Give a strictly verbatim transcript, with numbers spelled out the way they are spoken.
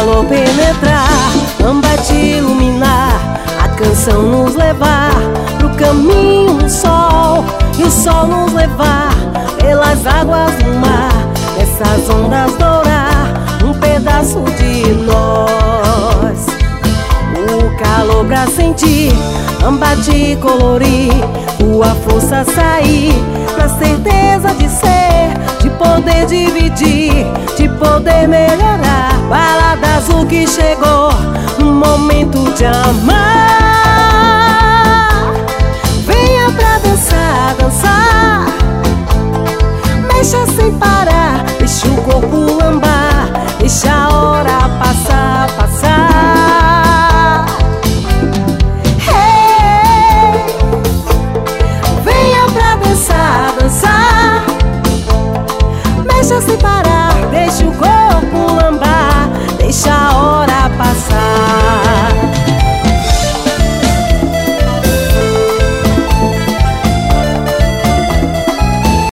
calor penetrar, amba te iluminar, a canção nos levar pro caminho do sol, e o sol nos levar pelas águas do mar, nessas ondas dourar um pedaço de nós. O calor pra sentir, amba te colorir, tua força sair, pra certeza de ser, de poder dividir, de poder melhorar. Balada azul que chegou no momento de amar. Venha pra dançar, dançar, mexa sem parar, deixa o corpo lambar, deixa a hora passar, passar. Hey, venha pra dançar, dançar, mexa sem parar, deixa o corpo lambar, deixa